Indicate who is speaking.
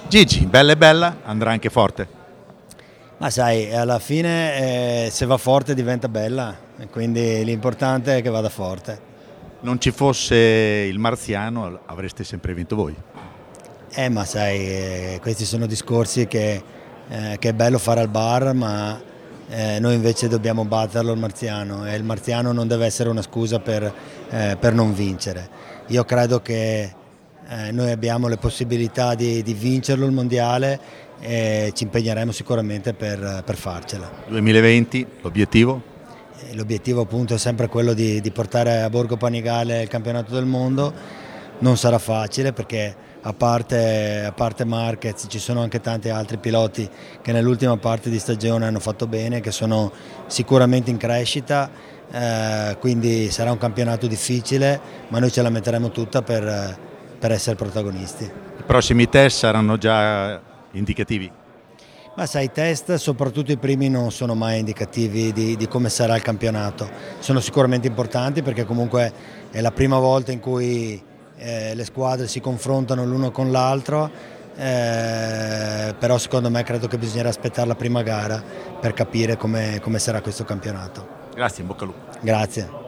Speaker 1: Gigi, bella e bella, andrà anche forte.
Speaker 2: Ma sai, alla fine se va forte diventa bella, e quindi l'importante è che vada forte.
Speaker 1: Non ci fosse il marziano, avreste sempre vinto voi.
Speaker 2: Ma sai, questi sono discorsi che è bello fare al bar, ma noi invece dobbiamo batterlo il marziano, e il marziano non deve essere una scusa per non vincere. Io credo che noi abbiamo le possibilità di vincerlo il mondiale e ci impegneremo sicuramente per farcela.
Speaker 1: 2020, l'obiettivo?
Speaker 2: L'obiettivo appunto è sempre quello di portare a Borgo Panigale il campionato del mondo. Non sarà facile perché a parte Marquez ci sono anche tanti altri piloti che nell'ultima parte di stagione hanno fatto bene, che sono sicuramente in crescita, quindi sarà un campionato difficile, ma noi ce la metteremo tutta per essere protagonisti.
Speaker 1: I prossimi test saranno già indicativi?
Speaker 2: Ma sai, i test, soprattutto i primi, non sono mai indicativi di come sarà il campionato. Sono sicuramente importanti perché comunque è la prima volta in cui le squadre si confrontano l'uno con l'altro, però secondo me credo che bisognerà aspettare la prima gara per capire come sarà questo campionato.
Speaker 1: Grazie, in bocca al lupo.
Speaker 2: Grazie.